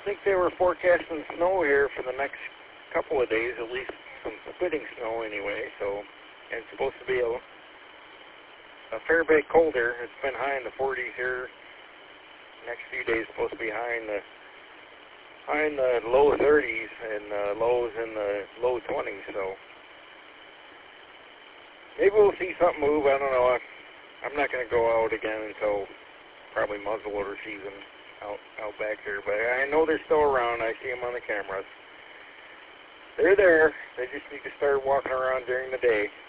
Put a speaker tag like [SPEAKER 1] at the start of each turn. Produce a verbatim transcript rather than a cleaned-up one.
[SPEAKER 1] think they were forecasting snow here for the next couple of days, at least some spitting snow anyway. So, and it's supposed to be a, a fair bit colder. It's been high in the forties here. Next few days supposed to be high in the high in the low thirties and uh, lows in the low twenties. So maybe we'll see something move. I don't know. I, I'm not going to go out again until probably muzzleloader season out out back here. But I know they're still around. I see them on the cameras. They're there. They just need to start walking around during the day.